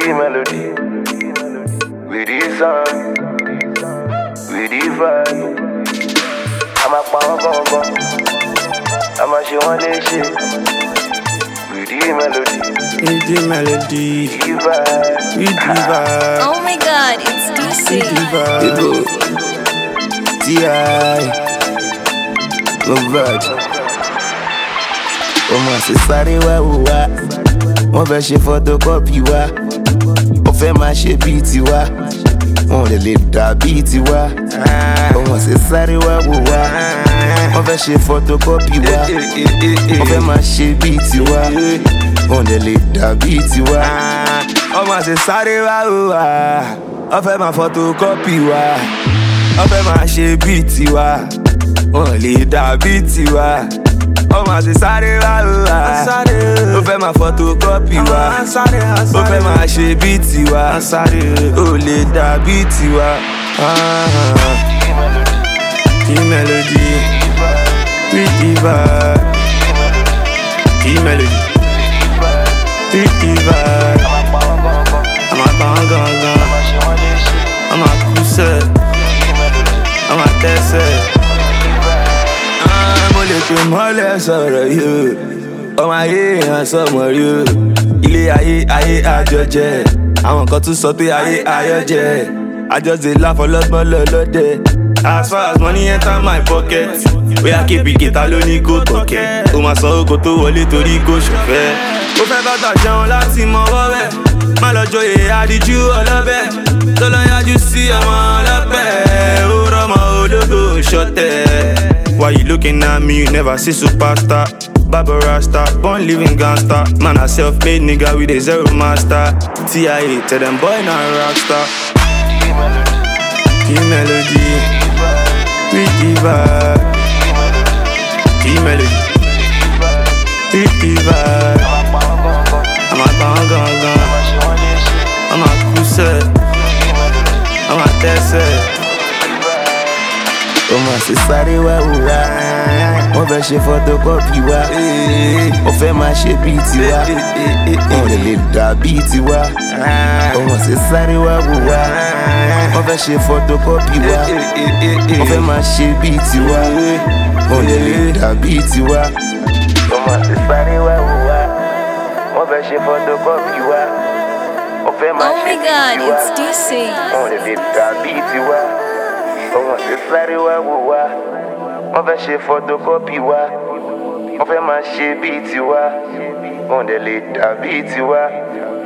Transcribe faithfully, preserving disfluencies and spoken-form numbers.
the melody, with the song, with the vibe. I'm a power bomb, I'm a show one shit. With the melody, with the melody, with the vibe, with the vibe. Oh my God, it's D C. With the vibe. T I Love virgin. Ọmọ ṣe sáré wá wò wá, wọ́n fẹ́ ṣe photocopy wá, wọ́n fẹ́ máa ṣe bíi tiwa, wọ́n lè lè dà bíi tiwa. Ọmọ ṣe sáré wá wò wá, wọ́n fẹ́ ṣe photocopy wá, wọ́n fẹ́ máa ṣe bíi tiwa, wọ́n lè lè dà bíi tiwa. Ọmọ ṣe sáré wá wò wá, wọ́n fẹ́ máa photocopy wá, wọ́n fẹ́ máa ṣe bíi tiwa, wọ́n lè dà bíi tiwa. Ọmọ àti sáré wá wá, ó fẹ́ máa photocopy wá, ó fẹ́ máa ṣe bí tiwa, ó lè dà bí tiwa. Key melody, with the vibe. Key melody, with the vibe. I'm a bang I'm a cool I'm a test. Mo lè pè mọ́lẹ̀ sọ̀rọ̀ yìí, ọmọ ayé èèyàn sọmọ rí o. Ilé ayé ayé àjọjẹ, àwọn kan tún sọ pé ayé ayọjẹ. I just dey laugh ọlọ́gbọ́n lọ́lọ́dẹ. As far as money enter my pocket, bóyá kébì kẹta ló ní kó tọ̀kẹ́. Ó máa san oko tó wọlé torí kò ṣòfẹ́. Ó fẹ́ bàtà jẹun láti mọ wọ́wẹ́, má lọ joyè adíjú ọlọ́bẹ̀. Tó lọ yájú sí ọmọ ọlọ́pẹ́, ó rọ́mọ ológo ṣọ̀tẹ̀. Why you looking at me? You never see superstar. Baba Rasta, born living gangster. Man, a self-made nigga with a zero master. T I A, tell them boy not a rockstar. Key melody, with the vibe. Key melody, with the vibe. I'm a bang gang gang. I'm a cool I'm a test. Ọmọ ṣe sáré wá wò wá, wọ́n fẹ́ ṣe photocopy wá, wọ́n fẹ́ máa ṣe bíi tiwa, wọ́n lè lè dà bíi tiwa. Ọmọ ṣe sáré wá wò wá, wọ́n fẹ́ ṣe photocopy wá, wọ́n fẹ́ máa ṣe bíi tiwa, wọ́n lè lè dà bíi tiwa. Ọmọ ṣe sáré wá wò wá, wọ́n fẹ́ ṣe photocopy wá, wọ́n fẹ́ máa ṣe bíi tiwa, wọ́n lè lè dà bíi tiwa. Ọmọ ṣe sáré wá wò wá, wọ́n fẹ́ ṣe photocopy wá, wọ́n fẹ́ máa ṣe bíi tiwa, wọ́n dẹ̀ lè dà bíi tiwa.